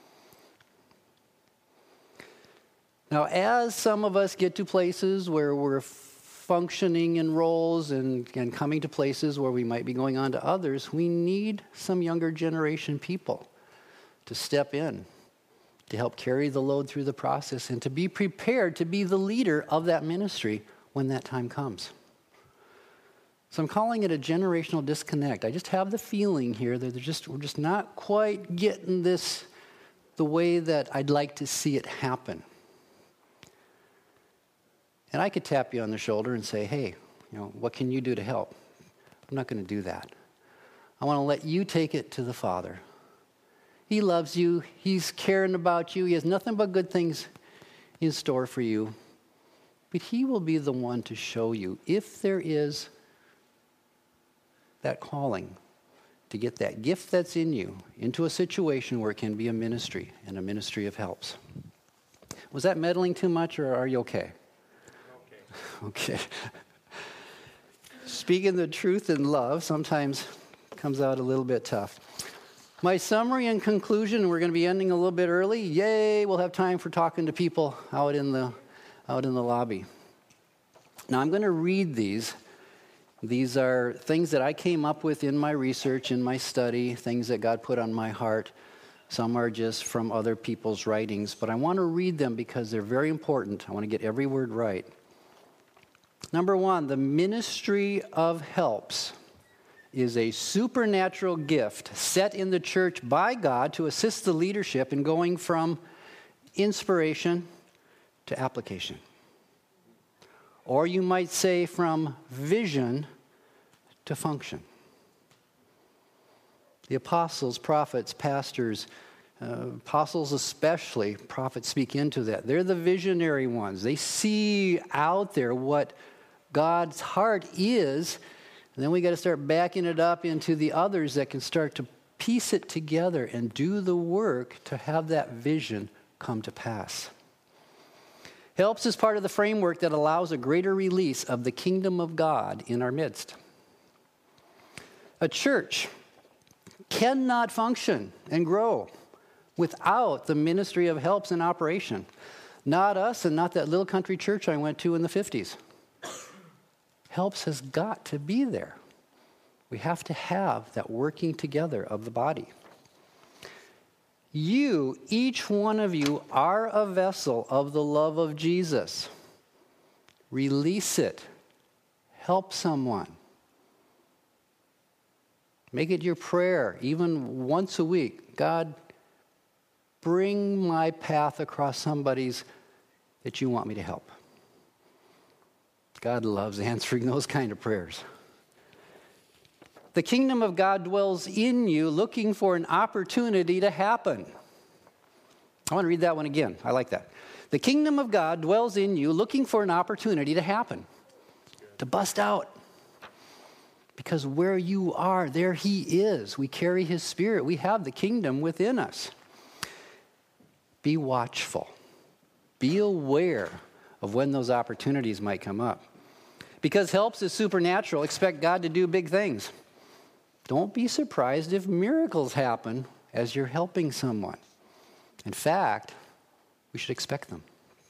Speaker 2: Now, as some of us get to places where we're functioning in roles and, and coming to places where we might be going on to others, we need some younger generation people to step in, to help carry the load through the process, and to be prepared to be the leader of that ministry when that time comes. So I'm calling it a generational disconnect. I just have the feeling here that they're just, we're just not quite getting this the way that I'd like to see it happen. And I could tap you on the shoulder and say, hey, you know, what can you do to help? I'm not going to do that. I want to let you take it to the Father. He loves you. He's caring about you. He has nothing but good things in store for you. But he will be the one to show you if there is that calling to get that gift that's in you into a situation where it can be a ministry and a ministry of helps. Was that meddling too much, or are you okay? Okay. Okay. Speaking the truth in love sometimes comes out a little bit tough. My summary and conclusion, we're going to be ending a little bit early. Yay, we'll have time for talking to people out in the out in the lobby. Now I'm going to read these. These are things that I came up with in my research, in my study, things that God put on my heart. Some are just from other people's writings, but I want to read them because they're very important. I want to get every word right. Number one, the ministry of helps is a supernatural gift set in the church by God to assist the leadership in going from inspiration to application. Or you might say from vision to function. The apostles, prophets, pastors, uh, apostles especially, prophets speak into that. They're the visionary ones. They see out there what God's heart is, and then we got to start backing it up into the others that can start to piece it together and do the work to have that vision come to pass. Helps is part of the framework that allows a greater release of the kingdom of God in our midst. A church cannot function and grow without the ministry of helps in operation. Not us and not that little country church I went to in the fifties. Helps has got to be there. We have to have that working together of the body. You, each one of you, are a vessel of the love of Jesus. Release it. Help someone. Make it your prayer, even once a week. God, bring my path across somebody's that you want me to help. God loves answering those kind of prayers. The kingdom of God dwells in you, looking for an opportunity to happen. I want to read that one again. I like that. The kingdom of God dwells in you, looking for an opportunity to happen, to bust out. Because where you are, there he is. We carry his spirit. We have the kingdom within us. Be watchful. Be aware of when those opportunities might come up. Because helps is supernatural, expect God to do big things. Don't be surprised if miracles happen as you're helping someone. In fact, we should expect them.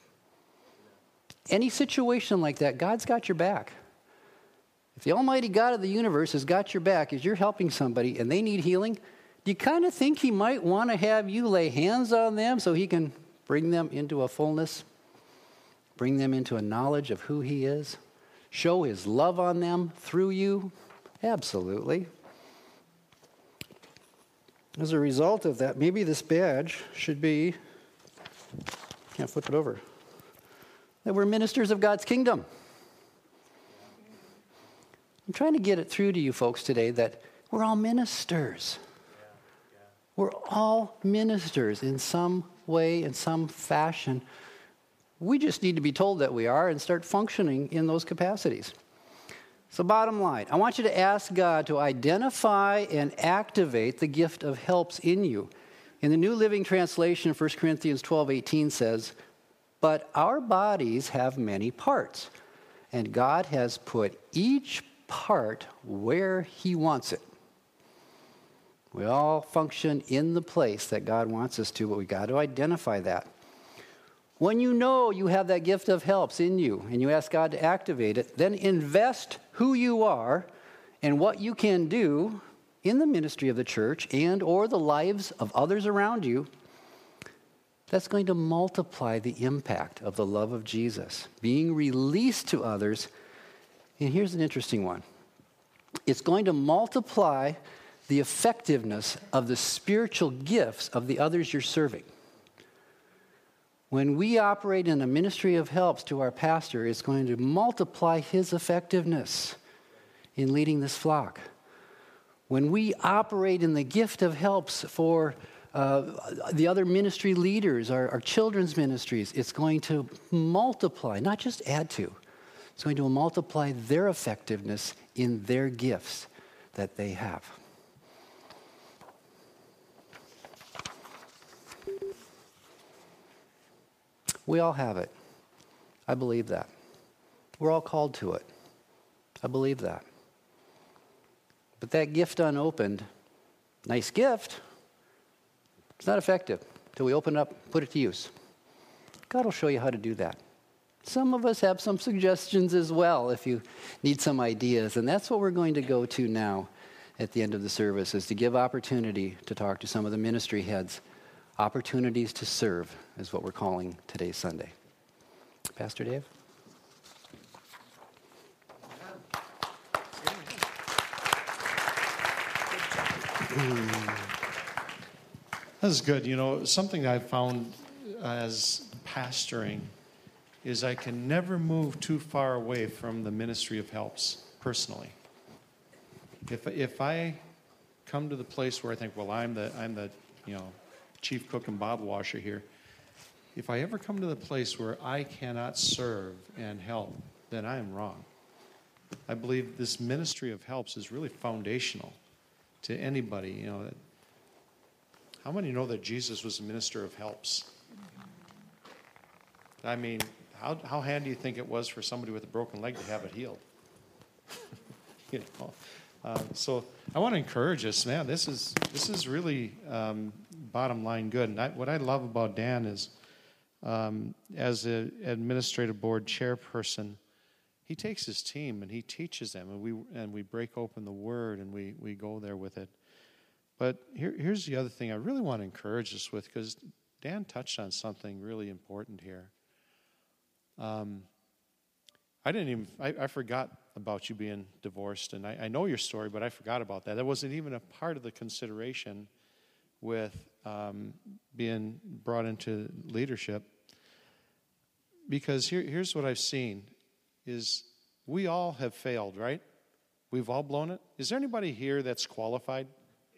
Speaker 2: Any situation like that, God's got your back. If the Almighty God of the universe has got your back as you're helping somebody and they need healing, do you kind of think he might want to have you lay hands on them so he can bring them into a fullness, bring them into a knowledge of who he is, show his love on them through you? Absolutely. As a result of that, maybe this badge should be, can't flip it over, that we're ministers of God's kingdom. I'm trying to get it through to you folks today that we're all ministers. Yeah, yeah. We're all ministers in some way, in some fashion. We just need to be told that we are and start functioning in those capacities. So bottom line, I want you to ask God to identify and activate the gift of helps in you. In the New Living Translation, First Corinthians twelve eighteen says, "But our bodies have many parts, and God has put each part where he wants it." We all function in the place that God wants us to, but we got to identify that. When you know you have that gift of helps in you and you ask God to activate it, then invest who you are and what you can do in the ministry of the church and or the lives of others around you. That's going to multiply the impact of the love of Jesus being released to others. And here's an interesting one. It's going to multiply the effectiveness of the spiritual gifts of the others you're serving. When we operate in a ministry of helps to our pastor, it's going to multiply his effectiveness in leading this flock. When we operate in the gift of helps for uh, the other ministry leaders, our, our children's ministries. It's going to multiply, not just add to. It's going to multiply their effectiveness in their gifts that they have. We all have it. I believe that. We're all called to it. I believe that. But that gift unopened, nice gift, it's not effective until we open it up, put it to use. God will show you how to do that. Some of us have some suggestions as well if you need some ideas. And that's what we're going to go to now at the end of the service, is to give opportunity to talk to some of the ministry heads. Opportunities to serve is what we're calling today's Sunday. Pastor Dave?
Speaker 3: This is good. You know, something I've found as pastoring is I can never move too far away from the ministry of helps personally. If if I come to the place where I think, well, I'm the I'm the you know chief cook and bottle washer here, if I ever come to the place where I cannot serve and help, then I am wrong. I believe this ministry of helps is really foundational to anybody. You know, how many know that Jesus was a minister of helps? I mean, how how handy do you think it was for somebody with a broken leg to have it healed? you know, uh, so I want to encourage us, man. This is this is really um, bottom line good. And I, what I love about Dan is, um, as an administrative board chairperson, he takes his team and he teaches them, and we and we break open the Word and we we go there with it. But here, here's the other thing I really want to encourage us with, because Dan touched on something really important here. Um, I didn't even, I, I forgot about you being divorced, and I, I know your story, but I forgot about that. That wasn't even a part of the consideration with um, being brought into leadership. Because here, here's what I've seen, is we all have failed, right? We've all blown it. Is there anybody here that's qualified?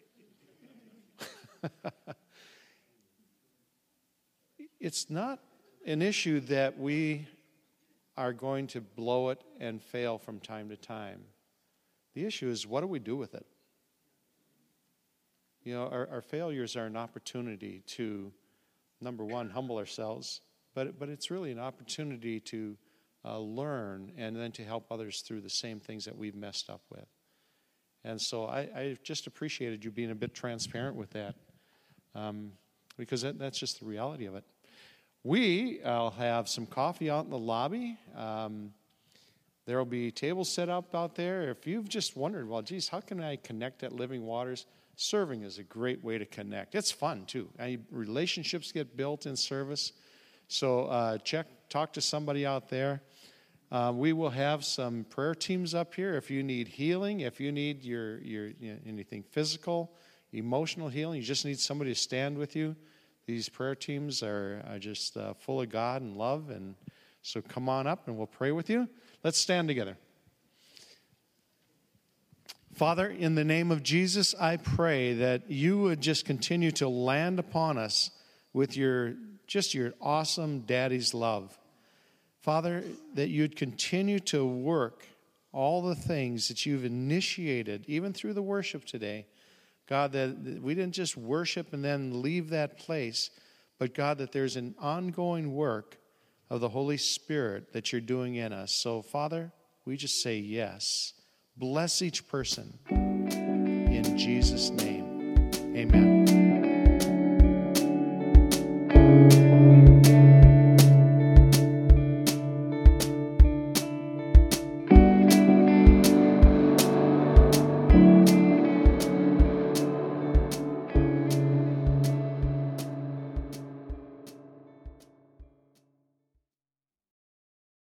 Speaker 3: It's not an issue that we are going to blow it and fail from time to time. The issue is, what do we do with it? You know, our, our failures are an opportunity to, number one, humble ourselves, but but it's really an opportunity to uh, learn and then to help others through the same things that we've messed up with. And so I, I just appreciated you being a bit transparent with that, um, because that, that's just the reality of it. We will have some coffee out in the lobby. Um, there will be tables set up out there. If you've just wondered, well, geez, how can I connect at Living Waters? Serving is a great way to connect. It's fun, too. I, relationships get built in service. So uh, check, talk to somebody out there. Uh, we will have some prayer teams up here. If you need healing, if you need your, your you know, anything physical, emotional healing, you just need somebody to stand with you. These prayer teams are, are just uh, full of God and love, and so come on up and we'll pray with you. Let's stand together. Father, in the name of Jesus, I pray that you would just continue to land upon us with your just your awesome daddy's love. Father, that you'd continue to work all the things that you've initiated, even through the worship today. God, that we didn't just worship and then leave that place, but God, that there's an ongoing work of the Holy Spirit that you're doing in us. So, Father, we just say yes. Bless each person in Jesus' name.